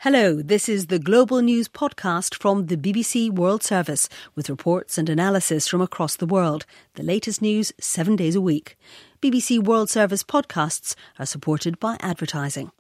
Hello, this is the Global News podcast from the BBC World Service with reports and analysis from across the world. The latest news 7 days a week. BBC World Service podcasts are supported by advertising.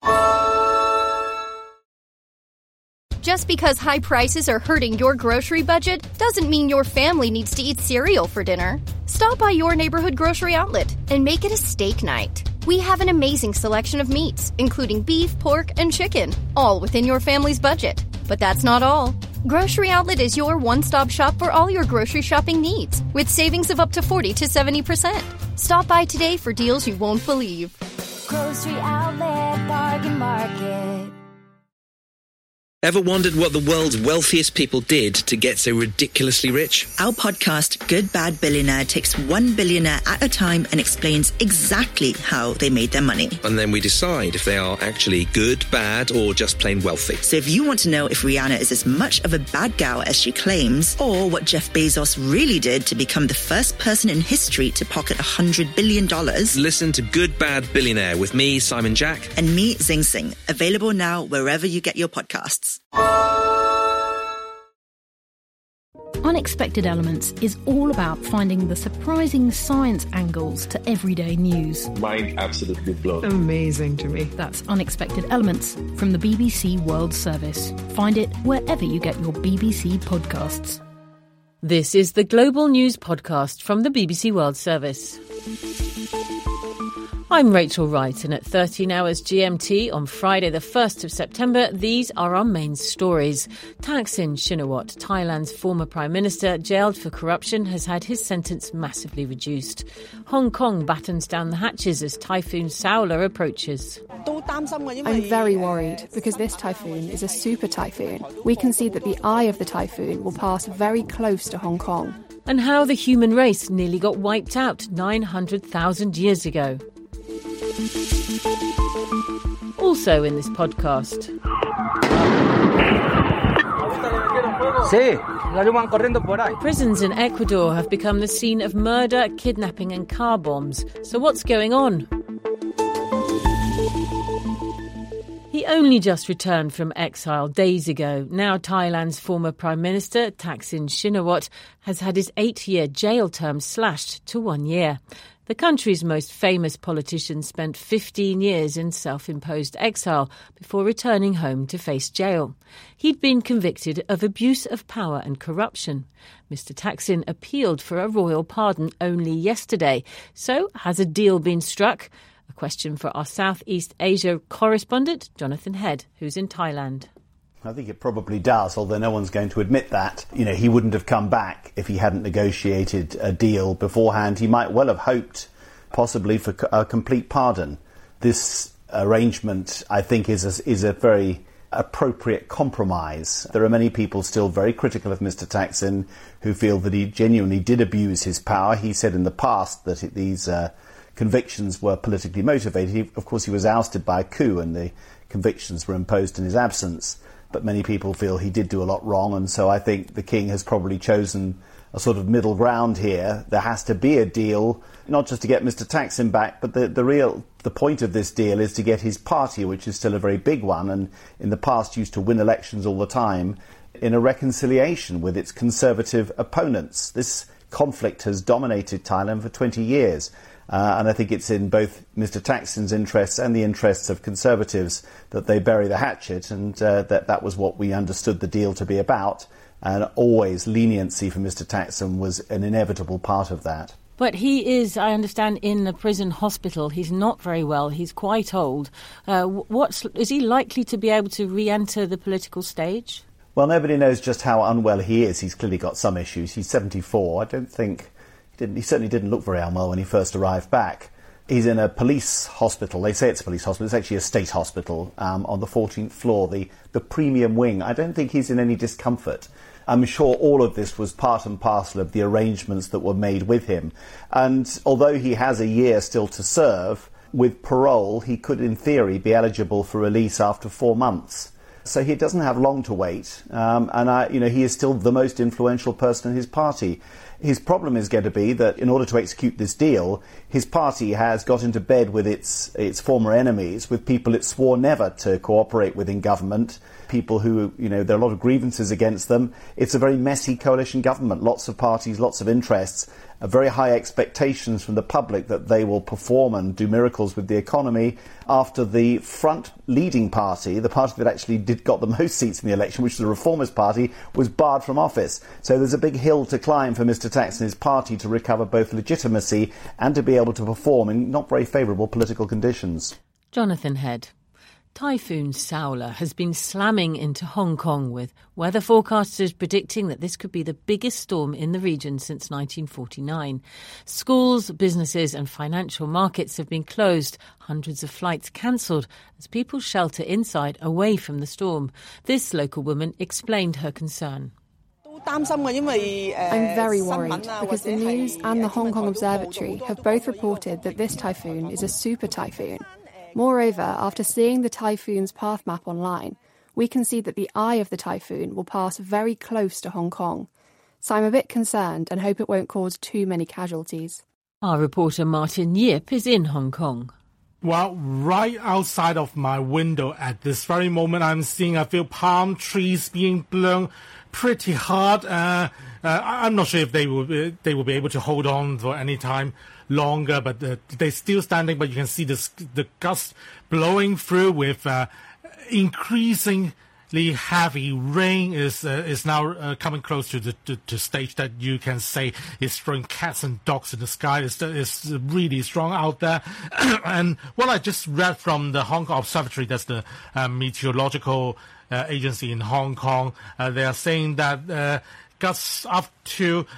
Just because high prices are hurting your grocery budget doesn't mean your family needs to eat cereal for dinner. Stop by your neighborhood grocery outlet and make it a steak night. We have an amazing selection of meats, including beef, pork, and chicken, all within your family's budget. But that's not all. Grocery Outlet is your one-stop shop for all your grocery shopping needs, with savings of up to 40 to 70%. Stop by today for deals you won't believe. Grocery Outlet Bargain Market. Ever wondered what the world's wealthiest people did to get so ridiculously rich? Our podcast, Good Bad Billionaire, takes one billionaire at a time and explains exactly how they made their money. And then we decide if they are actually good, bad, or just plain wealthy. So if you want to know if Rihanna is as much of a bad gal as she claims, or what Jeff Bezos really did to become the first person in history to pocket $100 billion... Listen to Good Bad Billionaire with me, Simon Jack. And me, Zing Sing. Available now wherever you get your podcasts. Unexpected Elements is all about finding the surprising science angles to everyday news. Mind absolutely blown. Amazing to me. That's Unexpected Elements from the BBC World Service. Find it wherever you get your BBC podcasts. This is the Global News podcast from the BBC World Service. I'm Rachel Wright, and at 13 hours GMT on Friday the 1st of September, these are our main stories. Thaksin Shinawatra, Thailand's former Prime Minister, jailed for corruption, has had his sentence massively reduced. Hong Kong battens down the hatches as Typhoon Saola approaches. I'm very worried because this typhoon is a super typhoon. We can see that the eye of the typhoon will pass very close to Hong Kong. And how the human race nearly got wiped out 900,000 years ago. Also in this podcast. Prisons in Ecuador have become the scene of murder, kidnapping and car bombs. So what's going on? He only just returned from exile days ago. Now Thailand's former Prime Minister, Thaksin Shinawatra, has had his 8-year jail term slashed to 1 year. The country's most famous politician spent 15 years in self-imposed exile before returning home to face jail. He'd been convicted of abuse of power and corruption. Mr. Thaksin appealed for a royal pardon only yesterday. So, has a deal been struck? A question for our Southeast Asia correspondent, Jonathan Head, who's in Thailand. I think it probably does, although no one's going to admit that. He wouldn't have come back if he hadn't negotiated a deal beforehand. He might well have hoped, possibly, for a complete pardon. This arrangement, I think, is a very appropriate compromise. There are many people still very critical of Mr. Thaksin who feel that he genuinely did abuse his power. He said in the past that these convictions were politically motivated. Of course, he was ousted by a coup and the convictions were imposed in his absence. But many people feel he did do a lot wrong, and so I think the King has probably chosen a sort of middle ground here. There has to be a deal, not just to get Mr. Thaksin back, but the point of this deal is to get his party, which is still a very big one, and in the past used to win elections all the time, in a reconciliation with its conservative opponents. This conflict has dominated Thailand for 20 years. And I think it's in both Mr. Thaksin's interests and the interests of Conservatives that they bury the hatchet, and that was what we understood the deal to be about. And always leniency for Mr. Thaksin was an inevitable part of that. But he is, I understand, in a prison hospital. He's not very well. He's quite old. Is he likely to be able to re-enter the political stage? Well, nobody knows just how unwell he is. He's clearly got some issues. He's 74. I don't think... He certainly didn't look very unwell when he first arrived back. He's in a police hospital. They say it's a police hospital. It's actually a state hospital on the 14th floor, the premium wing. I don't think he's in any discomfort. I'm sure all of this was part and parcel of the arrangements that were made with him. And although he has a year still to serve, with parole, he could, in theory, be eligible for release after 4 months. So he doesn't have long to wait, he is still the most influential person in his party. His problem is going to be that in order to execute this deal, his party has got into bed with its former enemies, with people it swore never to cooperate with in government, people who, there are a lot of grievances against them. It's a very messy coalition government, lots of parties, lots of interests, very high expectations from the public that they will perform and do miracles with the economy after the front leading party, the party that actually got the most seats in the election, which is the Reformist Party, was barred from office. So there's a big hill to climb for Mr Tax and his party to recover both legitimacy and to be able to perform in not very favourable political conditions. Jonathan Head. Typhoon Saola has been slamming into Hong Kong, with weather forecasters predicting that this could be the biggest storm in the region since 1949. Schools, businesses and financial markets have been closed, hundreds of flights cancelled as people shelter inside away from the storm. This local woman explained her concern. I'm very worried because the news and the Hong Kong Observatory have both reported that this typhoon is a super typhoon. Moreover, after seeing the typhoon's path map online, we can see that the eye of the typhoon will pass very close to Hong Kong. So I'm a bit concerned and hope it won't cause too many casualties. Our reporter Martin Yip is in Hong Kong. Well, right outside of my window at this very moment, I'm seeing a few palm trees being blown pretty hard. I'm not sure if they will be able to hold on for any time longer, but they're still standing. But you can see the gusts blowing through with increasingly heavy rain is now coming close to the stage that you can say is throwing cats and dogs in the sky. It's really strong out there. And what I just read from the Hong Kong Observatory, that's the meteorological agency in Hong Kong, they are saying that gusts up to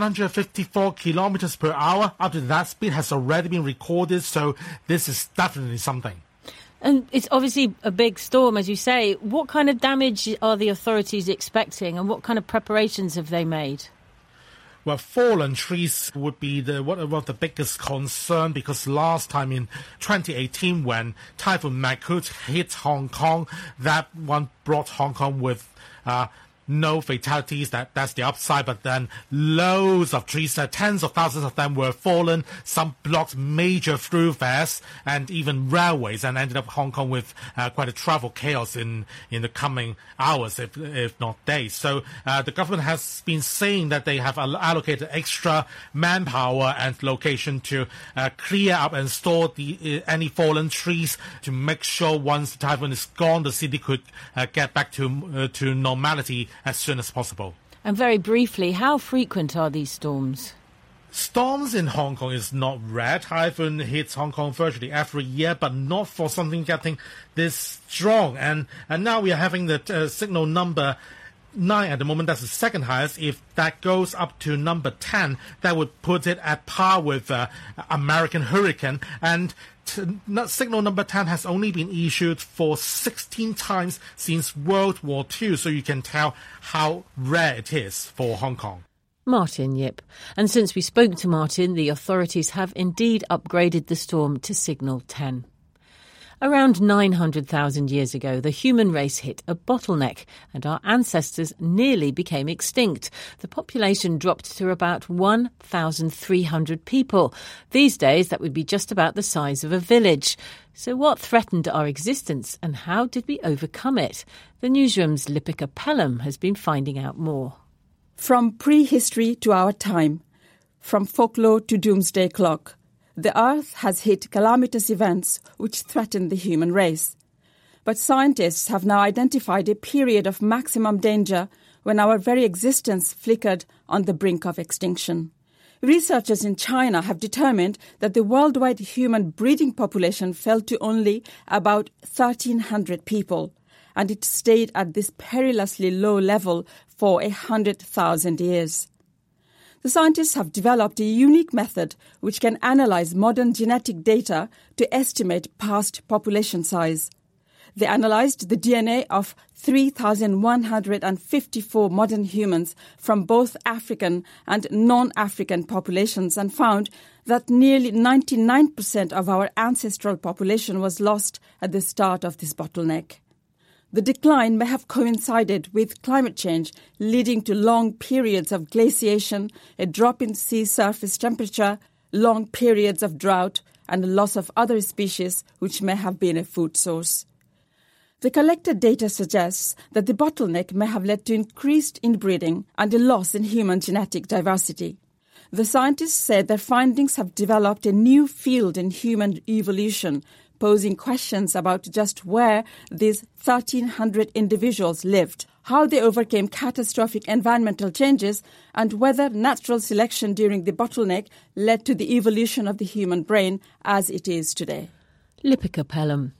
154 kilometers per hour. Up to that speed has already been recorded, so this is definitely something. And it's obviously a big storm, as you say. What kind of damage are the authorities expecting, and what kind of preparations have they made? Well, fallen trees would be one of the biggest concern, because last time in 2018 when Typhoon Mangkhut hit Hong Kong, that one brought Hong Kong with no fatalities. That's the upside, but then loads of trees, tens of thousands of them were fallen. Some blocked major thoroughfares and even railways, and ended up Hong Kong with quite a travel chaos in the coming hours, if not days. So the government has been saying that they have allocated extra manpower and location to clear up and store any fallen trees, to make sure once the typhoon is gone, the city could get back to normality as soon as possible. And very briefly, how frequent are these storms? Storms in Hong Kong is not rare. Typhoon hits Hong Kong virtually every year, but not for something getting this strong. And now we are having the signal number 9 at the moment. That's the second highest. If that goes up to number 10, that would put it at par with American hurricane. And signal number 10 has only been issued for 16 times since World War II, so you can tell how rare it is for Hong Kong. Martin Yip. And since we spoke to Martin, the authorities have indeed upgraded the storm to signal 10. Around 900,000 years ago, the human race hit a bottleneck and our ancestors nearly became extinct. The population dropped to about 1,300 people. These days, that would be just about the size of a village. So what threatened our existence and how did we overcome it? The newsroom's Lipika Pelham has been finding out more. From prehistory to our time, from folklore to doomsday clock, the Earth has hit calamitous events which threaten the human race. But scientists have now identified a period of maximum danger when our very existence flickered on the brink of extinction. Researchers in China have determined that the worldwide human breeding population fell to only about 1,300 people, and it stayed at this perilously low level for 100,000 years. The scientists have developed a unique method which can analyze modern genetic data to estimate past population size. They analyzed the DNA of 3,154 modern humans from both African and non-African populations and found that nearly 99% of our ancestral population was lost at the start of this bottleneck. The decline may have coincided with climate change, leading to long periods of glaciation, a drop in sea surface temperature, long periods of drought, and the loss of other species which may have been a food source. The collected data suggests that the bottleneck may have led to increased inbreeding and a loss in human genetic diversity. The scientists said their findings have developed a new field in human evolution, posing questions about just where these 1,300 individuals lived, how they overcame catastrophic environmental changes, and whether natural selection during the bottleneck led to the evolution of the human brain as it is today. Lipika Pelham.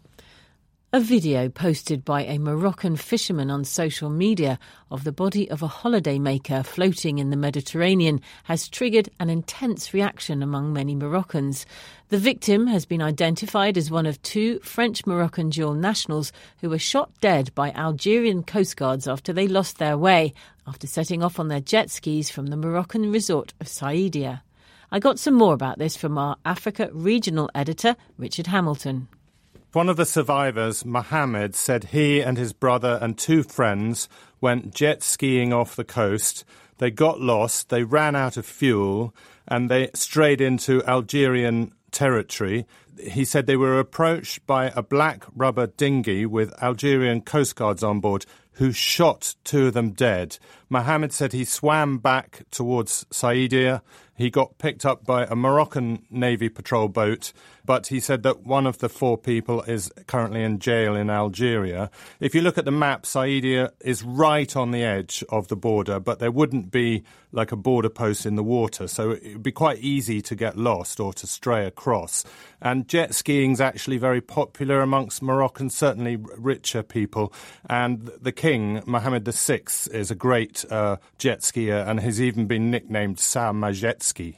A video posted by a Moroccan fisherman on social media of the body of a holidaymaker floating in the Mediterranean has triggered an intense reaction among many Moroccans. The victim has been identified as one of two French-Moroccan dual nationals who were shot dead by Algerian coastguards after they lost their way after setting off on their jet skis from the Moroccan resort of Saïdia. I got some more about this from our Africa regional editor, Richard Hamilton. One of the survivors, Mohammed, said he and his brother and two friends went jet skiing off the coast. They got lost, they ran out of fuel, and they strayed into Algerian territory. He said they were approached by a black rubber dinghy with Algerian coastguards on board who shot two of them dead. Mohammed said he swam back towards Saïdia. He got picked up by a Moroccan Navy patrol boat, but he said that one of the four people is currently in jail in Algeria. If you look at the map, Saïdia is right on the edge of the border, but there wouldn't be like a border post in the water, so it would be quite easy to get lost or to stray across. And jet skiing is actually very popular amongst Moroccans, certainly richer people. And the king, Mohammed VI, is a great jet skier, and has even been nicknamed Sa Majetski.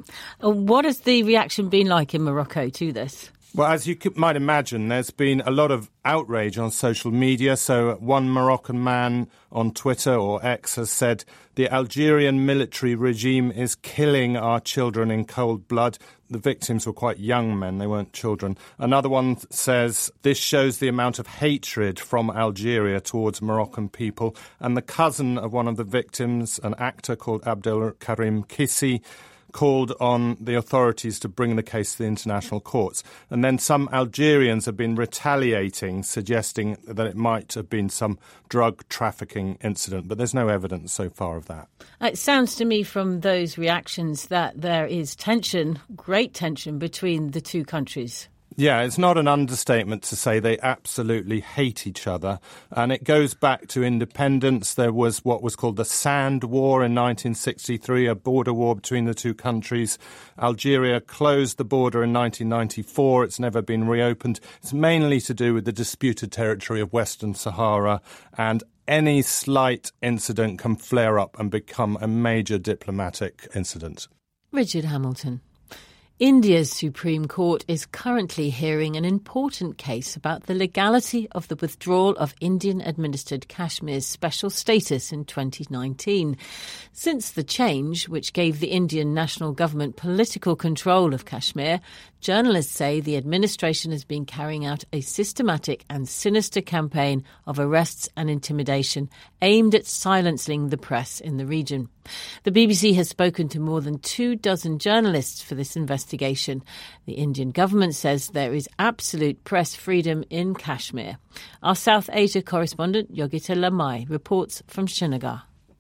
What has the reaction been like in Morocco to this? Well, as you might imagine, there's been a lot of outrage on social media. So one Moroccan man on Twitter or X has said, the Algerian military regime is killing our children in cold blood. The victims were quite young men, they weren't children. Another one says, this shows the amount of hatred from Algeria towards Moroccan people. And the cousin of one of the victims, an actor called Abdelkarim Kissi, called on the authorities to bring the case to the international courts. And then some Algerians have been retaliating, suggesting that it might have been some drug trafficking incident, but there's no evidence so far of that. It sounds to me from those reactions that there is tension, great tension, between the two countries. Yeah, it's not an understatement to say they absolutely hate each other. And it goes back to independence. There was what was called the Sand War in 1963, a border war between the two countries. Algeria closed the border in 1994. It's never been reopened. It's mainly to do with the disputed territory of Western Sahara, and any slight incident can flare up and become a major diplomatic incident. Richard Hamilton. India's Supreme Court is currently hearing an important case about the legality of the withdrawal of Indian-administered Kashmir's special status in 2019. Since the change, which gave the Indian national government political control of Kashmir, journalists say the administration has been carrying out a systematic and sinister campaign of arrests and intimidation aimed at silencing the press in the region. The BBC has spoken to more than 24 journalists for this investigation. The Indian government says there is absolute press freedom in Kashmir. Our South Asia correspondent Yogita Lamai reports from Srinagar.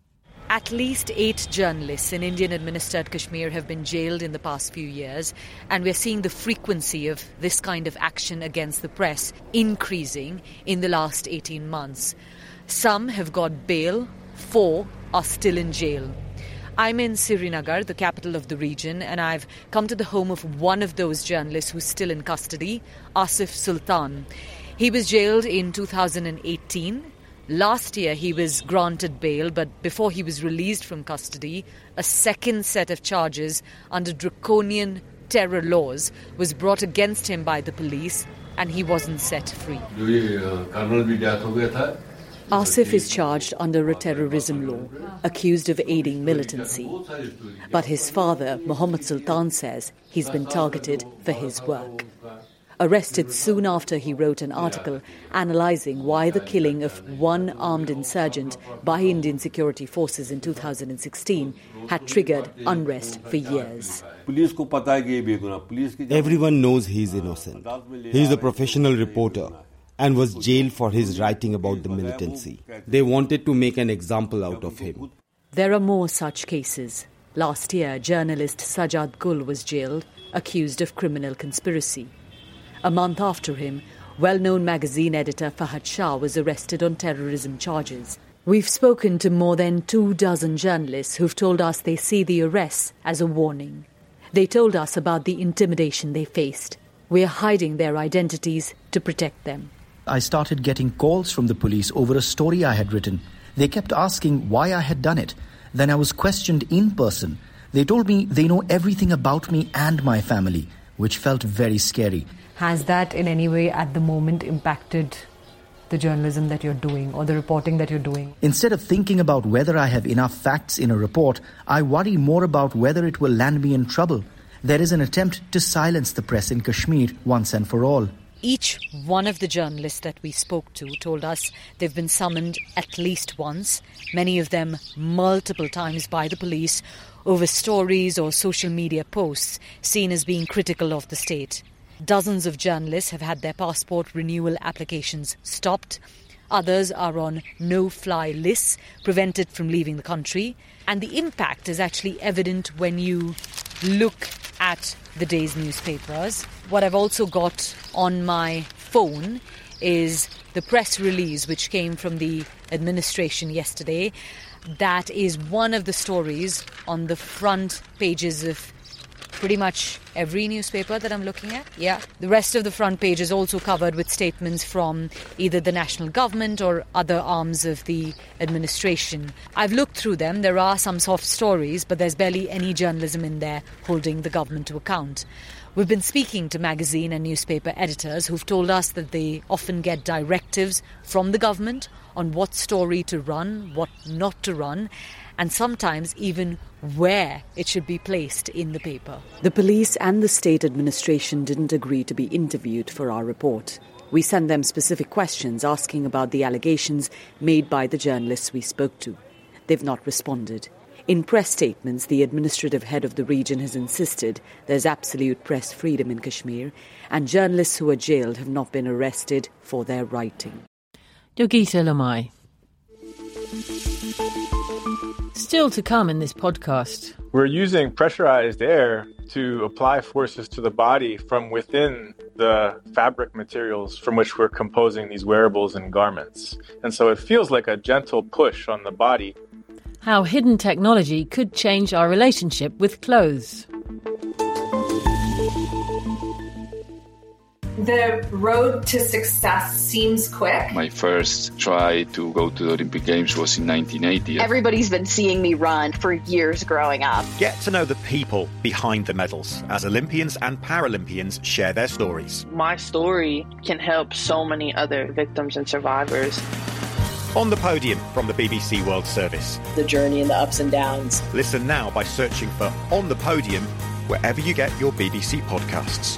At least 8 journalists in Indian-administered Kashmir have been jailed in the past few years, and we're seeing the frequency of this kind of action against the press increasing in the last 18 months. Some have got bail, 4 are still in jail. I'm in Srinagar, the capital of the region, and I've come to the home of one of those journalists who's still in custody, Asif Sultan. He was jailed in 2018. Last year he was granted bail, but before he was released from custody, a second set of charges under draconian terror laws was brought against him by the police, and he wasn't set free. Asif is charged under a terrorism law, accused of aiding militancy. But his father, Mohammed Sultan, says he's been targeted for his work. arrested soon after he wrote an article analysing why the killing of one armed insurgent by Indian security forces in 2016 had triggered unrest for years. Everyone knows he's innocent. He's a professional reporter and was jailed for his writing about the militancy. They wanted to make an example out of him. There are more such cases. Last year, journalist Sajjad Gul was jailed, accused of criminal conspiracy. A month after him, well-known magazine editor Fahad Shah was arrested on terrorism charges. We've spoken to more than 24 journalists who've told us they see the arrests as a warning. They told us about the intimidation they faced. We're hiding their identities to protect them. I started getting calls from the police over a story I had written. They kept asking why I had done it. Then I was questioned in person. They told me they know everything about me and my family, which felt very scary. Has that in any way at the moment impacted the journalism that you're doing or the reporting that you're doing? Instead of thinking about whether I have enough facts in a report, I worry more about whether it will land me in trouble. There is an attempt to silence the press in Kashmir once and for all. Each one of the journalists that we spoke to told us they've been summoned at least once, many of them multiple times by the police, over stories or social media posts seen as being critical of the state. Dozens of journalists have had their passport renewal applications stopped. Others are on no-fly lists, prevented from leaving the country. And the impact is actually evident when you look at the day's newspapers. What I've also got on my phone is the press release which came from the administration yesterday. That is one of the stories on the front pages of pretty much every newspaper that I'm looking at. Yeah. The rest of the front page is also covered with statements from either the national government or other arms of the administration. I've looked through them. There are some soft stories, but there's barely any journalism in there holding the government to account. We've been speaking to magazine and newspaper editors who've told us that they often get directives from the government on what story to run, what not to run, and sometimes even where it should be placed in the paper. The police and the state administration didn't agree to be interviewed for our report. We sent them specific questions asking about the allegations made by the journalists we spoke to. They've not responded. In press statements, the administrative head of the region has insisted there's absolute press freedom in Kashmir, and journalists who are jailed have not been arrested for their writing. Yogita Lamai. Still to come in this podcast. We're using pressurized air to apply forces to the body from within the fabric materials from which we're composing these wearables and garments. And so it feels like a gentle push on the body. How hidden technology could change our relationship with clothes. The road to success seems quick. My first try to go to the Olympic Games was in 1980. Everybody's been seeing me run for years growing up. Get to know the people behind the medals as Olympians and Paralympians share their stories. My story can help so many other victims and survivors. On the Podium from the BBC World Service. The journey and the ups and downs. Listen now by searching for On the Podium wherever you get your BBC podcasts.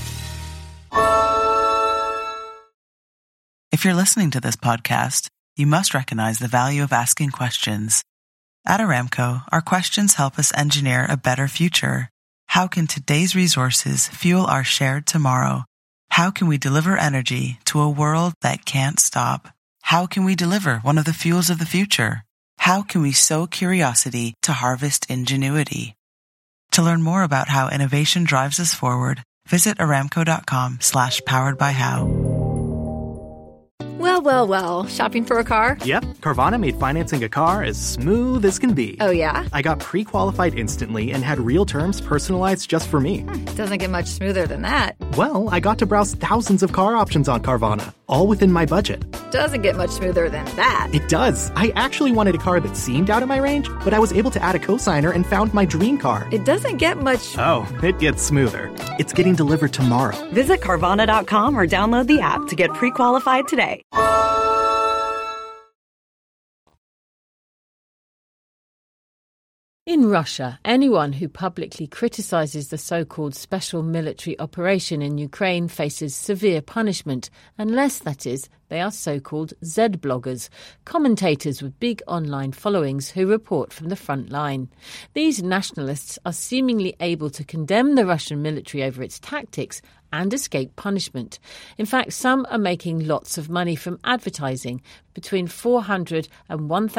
If you're listening to this podcast, you must recognize the value of asking questions. At Aramco, our questions help us engineer a better future. How can today's resources fuel our shared tomorrow? How can we deliver energy to a world that can't stop? How can we deliver one of the fuels of the future? How can we sow curiosity to harvest ingenuity? To learn more about how innovation drives us forward, visit aramco.com/poweredbyhow. Well, shopping for a car? Yep, Carvana made financing a car as smooth as can be. Oh, yeah? I got pre-qualified instantly and had real terms personalized just for me. Doesn't get much smoother than that. Well, I got to browse thousands of car options on Carvana, all within my budget. Doesn't get much smoother than that. It does. I actually wanted a car that seemed out of my range, but I was able to add a cosigner and found my dream car. It doesn't get much... Oh, it gets smoother. It's getting delivered tomorrow. Visit Carvana.com or download the app to get pre-qualified today. In Russia, anyone who publicly criticizes the so-called special military operation in Ukraine faces severe punishment, unless, that is, they are so-called Z-bloggers, commentators with big online followings who report from the front line. These nationalists are seemingly able to condemn the Russian military over its tactics and escape punishment. In fact, some are making lots of money from advertising, between $400 and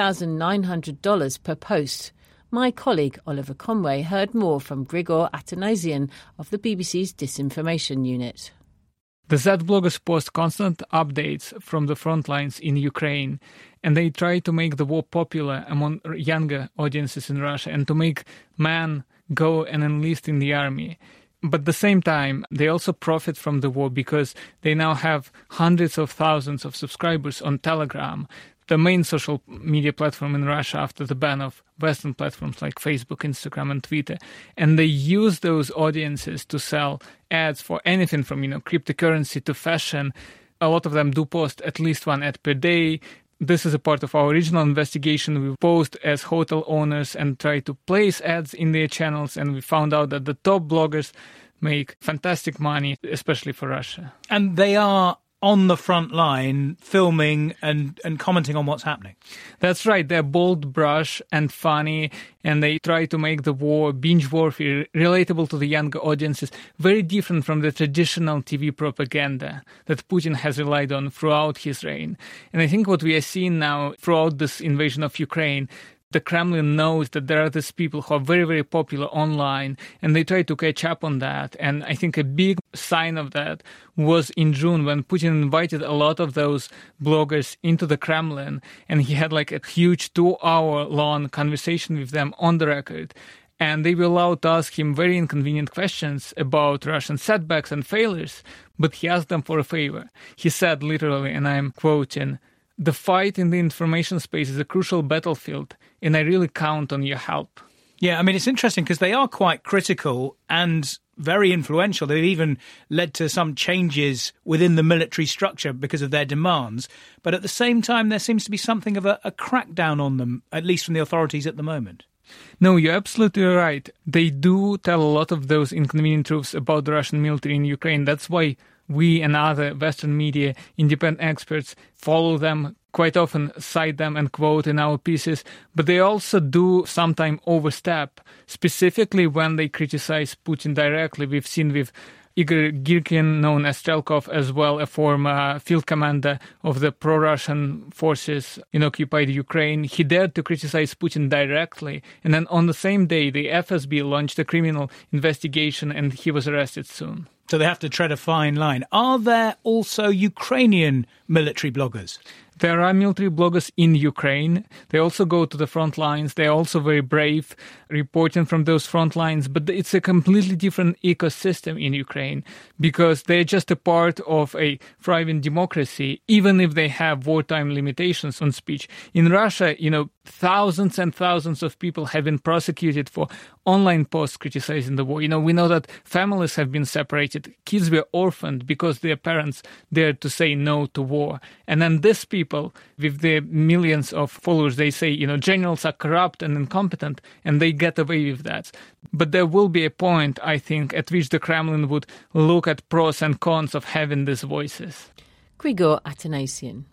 $1,900 per post. My colleague Oliver Conway heard more from Grigor Atanasian of the BBC's Disinformation Unit. The Z-bloggers post constant updates from the front lines in Ukraine, and they try to make the war popular among younger audiences in Russia and to make men go and enlist in the army. But at the same time, they also profit from the war because they now have hundreds of thousands of subscribers on Telegram, the main social media platform in Russia after the ban of Western platforms like Facebook, Instagram and Twitter. And they use those audiences to sell ads for anything from, cryptocurrency to fashion. A lot of them do post at least one ad per day. This is a part of our original investigation. We post as hotel owners and try to place ads in their channels. And we found out that the top bloggers make fantastic money, especially for Russia. And they are on the front line, filming and commenting on what's happening. That's right. They're bold brush and funny, and they try to make the war, binge warfare, relatable to the younger audiences, very different from the traditional TV propaganda that Putin has relied on throughout his reign. And I think what we are seeing now throughout this invasion of Ukraine, the Kremlin knows that there are these people who are very, very popular online, and they try to catch up on that. And I think a big sign of that was in June when Putin invited a lot of those bloggers into the Kremlin, and he had like a huge 2-hour-long conversation with them on the record. And they were allowed to ask him very inconvenient questions about Russian setbacks and failures, but he asked them for a favor. He said literally, and I'm quoting, "The fight in the information space is a crucial battlefield, and I really count on your help." Yeah, I mean, it's interesting because they are quite critical and very influential. They've even led to some changes within the military structure because of their demands. But at the same time, there seems to be something of a crackdown on them, at least from the authorities at the moment. No, you're absolutely right. They do tell a lot of those inconvenient truths about the Russian military in Ukraine. That's why we and other Western media, independent experts, follow them, quite often cite them and quote in our pieces, but they also do sometimes overstep, specifically when they criticize Putin directly. We've seen with Igor Girkin, known as Stelkov, as well, a former field commander of the pro-Russian forces in occupied Ukraine. He dared to criticize Putin directly, and then on the same day, the FSB launched a criminal investigation, and he was arrested soon. So they have to tread a fine line. Are there also Ukrainian military bloggers? There are military bloggers in Ukraine. They also go to the front lines. They're also very brave, reporting from those front lines. But it's a completely different ecosystem in Ukraine because they're just a part of a thriving democracy, even if they have wartime limitations on speech. In Russia, thousands and thousands of people have been prosecuted for online posts criticizing the war. We know that families have been separated. Kids were orphaned because their parents dared to say no to war. And then these people, with their millions of followers, they say, generals are corrupt and incompetent, and they get away with that. But there will be a point, I think, at which the Kremlin would look at pros and cons of having these voices. Grigor Atanasian.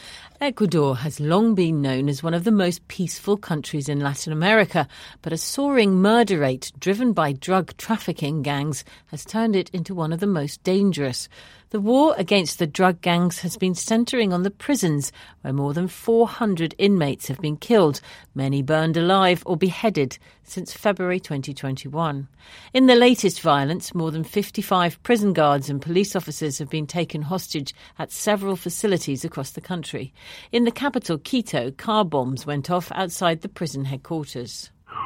Ecuador has long been known as one of the most peaceful countries in Latin America, but a soaring murder rate driven by drug trafficking gangs has turned it into one of the most dangerous. The war against the drug gangs has been centering on the prisons, where more than 400 inmates have been killed, many burned alive or beheaded, since February 2021. In the latest violence, more than 55 prison guards and police officers have been taken hostage at several facilities across the country. In the capital, Quito, car bombs went off outside the prison headquarters.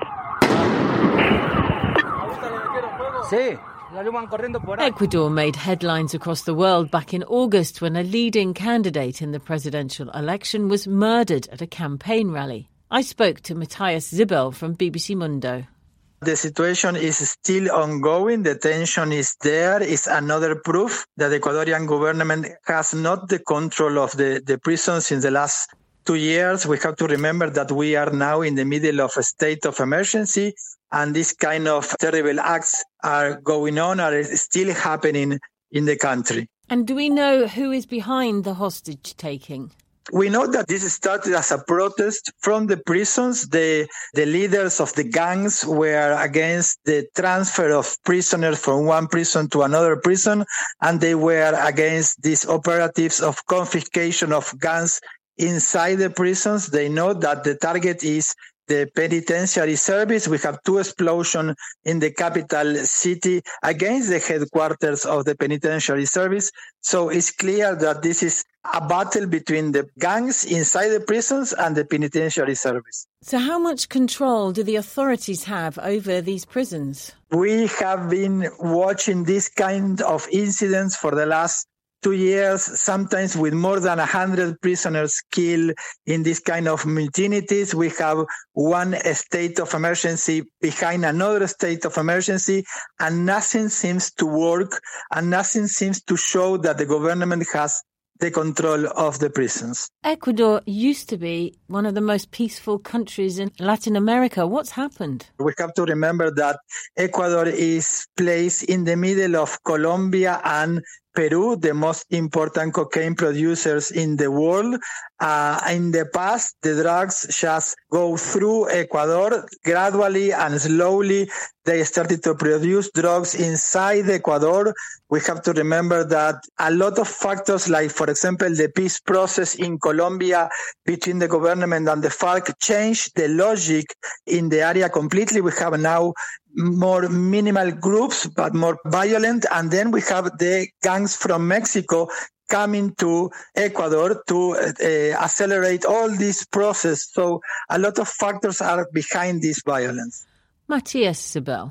Ecuador made headlines across the world back in August when a leading candidate in the presidential election was murdered at a campaign rally. I spoke to Matthias Zibel from BBC Mundo. The situation is still ongoing. The tension is there. It's another proof that the Ecuadorian government has not the control of the prisons in the last 2 years. We have to remember that we are now in the middle of a state of emergency, and these kind of terrible acts are going on, are still happening in the country. And do we know who is behind the hostage taking? We know that this started as a protest from the prisons. The leaders of the gangs were against the transfer of prisoners from one prison to another prison, and they were against these operatives of confiscation of guns inside the prisons. They know that the target is the penitentiary service. We have 2 explosions in the capital city against the headquarters of the penitentiary service. So it's clear that this is a battle between the gangs inside the prisons and the penitentiary service. So how much control do the authorities have over these prisons? We have been watching this kind of incidents for the last 2 years, sometimes with more than 100 prisoners killed in this kind of mutinities. We have one state of emergency behind another state of emergency, and nothing seems to work, and nothing seems to show that the government has the control of the prisons. Ecuador used to be one of the most peaceful countries in Latin America. What's happened? We have to remember that Ecuador is placed in the middle of Colombia and Peru, the most important cocaine producers in the world. In the past, the drugs just go through Ecuador gradually and slowly. They started to produce drugs inside Ecuador. We have to remember that a lot of factors, like, for example, the peace process in Colombia between the government and the FARC, changed the logic in the area completely. We have now more minimal groups, but more violent. And then we have the gangs from Mexico coming to Ecuador to accelerate all this process. So a lot of factors are behind this violence. Matthias Sibel,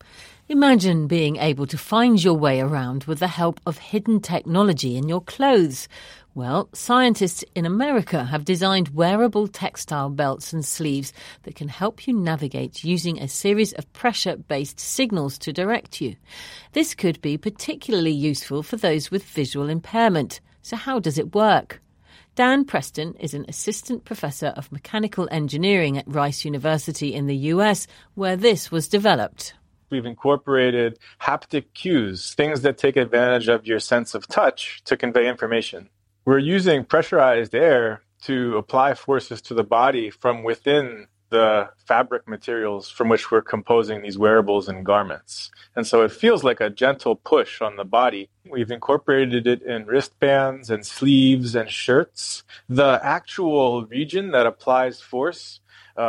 imagine being able to find your way around with the help of hidden technology in your clothes. Well, scientists in America have designed wearable textile belts and sleeves that can help you navigate using a series of pressure-based signals to direct you. This could be particularly useful for those with visual impairment. So how does it work? Dan Preston is an assistant professor of mechanical engineering at Rice University in the US, where this was developed. We've incorporated haptic cues, things that take advantage of your sense of touch to convey information. We're using pressurized air to apply forces to the body from within the fabric materials from which we're composing these wearables and garments. And so it feels like a gentle push on the body. We've incorporated it in wristbands and sleeves and shirts. The actual region that applies force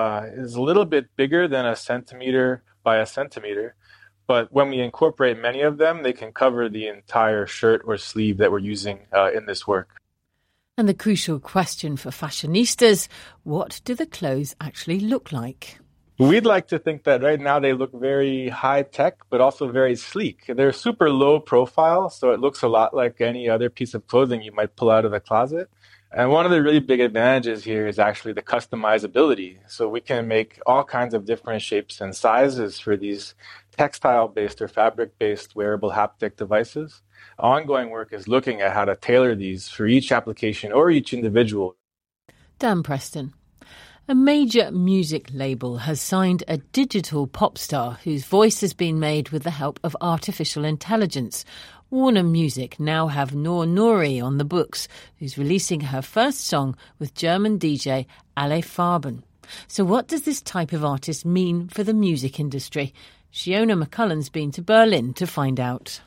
is a little bit bigger than 1 centimeter by 1 centimeter. But when we incorporate many of them, they can cover the entire shirt or sleeve that we're using in this work. And the crucial question for fashionistas, what do the clothes actually look like? We'd like to think that right now they look very high-tech, but also very sleek. They're super low profile, so it looks a lot like any other piece of clothing you might pull out of the closet. And one of the really big advantages here is actually the customizability. So we can make all kinds of different shapes and sizes for these textile-based or fabric-based wearable haptic devices. Ongoing work is looking at how to tailor these for each application or each individual. Dan Preston. A major music label has signed a digital pop star whose voice has been made with the help of artificial intelligence. Warner Music now have Noor Nouri on the books, who's releasing her first song with German DJ Ale Farben. So what does this type of artist mean for the music industry? Shiona McCullen's been to Berlin to find out.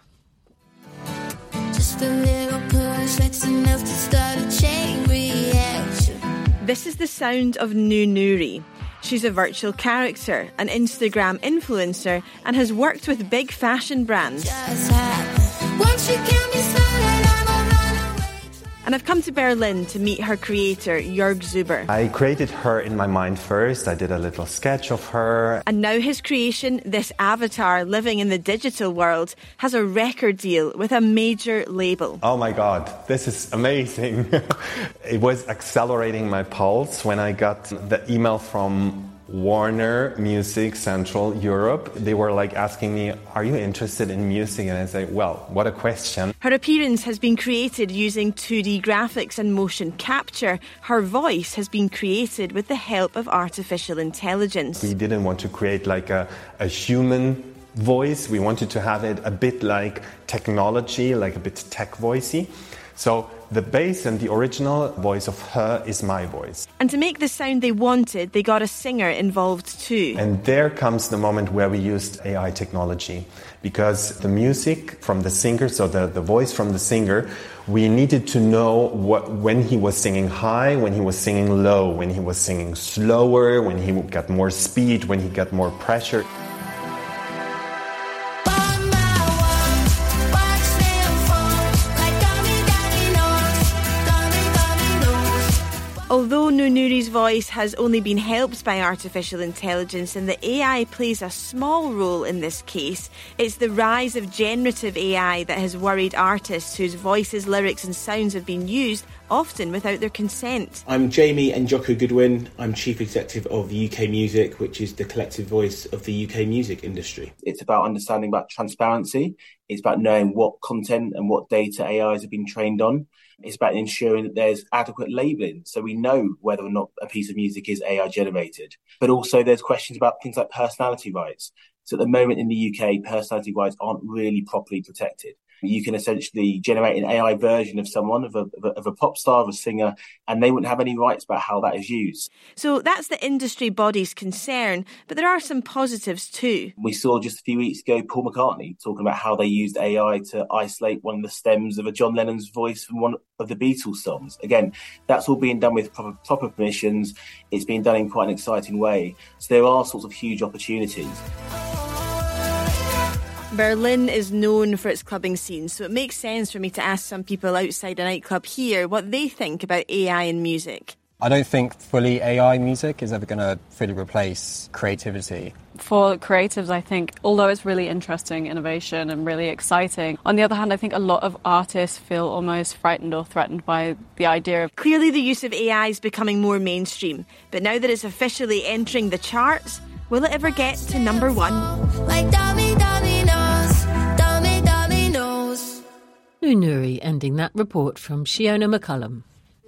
Just a little push, that's enough to start a chain reaction. This is the sound of Noor Nouri. She's a virtual character, an Instagram influencer, and has worked with big fashion brands. And I've come to Berlin to meet her creator, Jörg Zuber. I created her in my mind first. I did a little sketch of her. And now his creation, this avatar living in the digital world, has a record deal with a major label. Oh my God, this is amazing. It was accelerating my pulse when I got the email from Warner Music Central Europe. They were like asking me, are you interested in music? And I said, well, what a question. Her appearance has been created using 2D graphics and motion capture. Her voice has been created with the help of artificial intelligence. We didn't want to create like a human voice. We wanted to have it a bit like technology, like a bit tech voicey. So the bass and the original voice of her is my voice. And to make the sound they wanted, they got a singer involved too. And there comes the moment where we used AI technology, because the music from the singer, so the voice from the singer, we needed to know when he was singing high, when he was singing low, when he was singing slower, when he got more speed, when he got more pressure. Although Nunuri's voice has only been helped by artificial intelligence and the AI plays a small role in this case, it's the rise of generative AI that has worried artists whose voices, lyrics and sounds have been used, often without their consent. I'm Jamie Njoku Goodwin. I'm Chief Executive of UK Music, which is the collective voice of the UK music industry. It's about understanding about transparency. It's about knowing what content and what data AIs have been trained on. It's about ensuring that there's adequate labelling so we know whether or not a piece of music is AI generated. But also there's questions about things like personality rights. So at the moment in the UK, personality rights aren't really properly protected. You can essentially generate an AI version of someone, of a pop star, of a singer, and they wouldn't have any rights about how that is used. So that's the industry body's concern, but there are some positives too. We saw just a few weeks ago Paul McCartney talking about how they used AI to isolate one of the stems of a John Lennon's voice from one of the Beatles songs. Again, that's all being done with proper permissions. It's being done in quite an exciting way. So there are sorts of huge opportunities. Berlin is known for its clubbing scene, so it makes sense for me to ask some people outside a nightclub here what they think about AI in music. I don't think fully AI music is ever going to fully replace creativity. For creatives, I think, although it's really interesting innovation and really exciting, on the other hand, I think a lot of artists feel almost frightened or threatened by the idea of... Clearly the use of AI is becoming more mainstream, but now that it's officially entering the charts, will it ever get to number one? Like dummy, dummy knows, dummy, dummy knows. Nunuri ending that report from Shiona McCullum.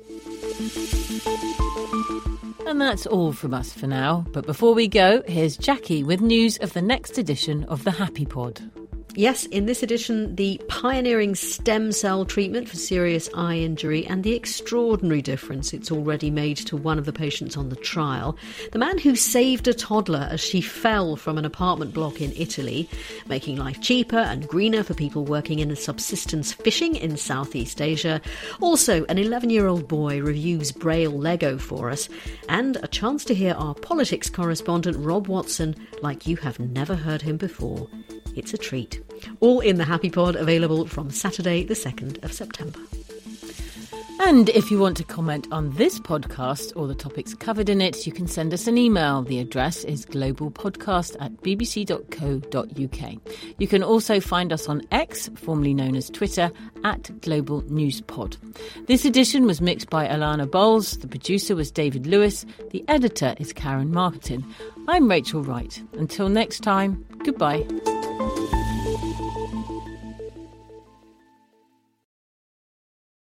And that's all from us for now. But before we go, here's Jackie with news of the next edition of the Happy Pod. Yes, in this edition, the pioneering stem cell treatment for serious eye injury and the extraordinary difference it's already made to one of the patients on the trial. The man who saved a toddler as she fell from an apartment block in Italy, making life cheaper and greener for people working in subsistence fishing in Southeast Asia. Also, an 11-year-old boy reviews Braille Lego for us, and a chance to hear our politics correspondent Rob Watson like you have never heard him before. It's a treat. All in the Happy Pod, available from Saturday the 2nd of September. And if you want to comment on this podcast or the topics covered in it, you can send us an email. The address is globalpodcast@bbc.co.uk. You can also find us on X, formerly known as Twitter, @GlobalNewsPod. This edition was mixed by Alana Bowles. The producer was David Lewis. The editor is Karen Marketing. I'm Rachel Wright. Until next time, goodbye.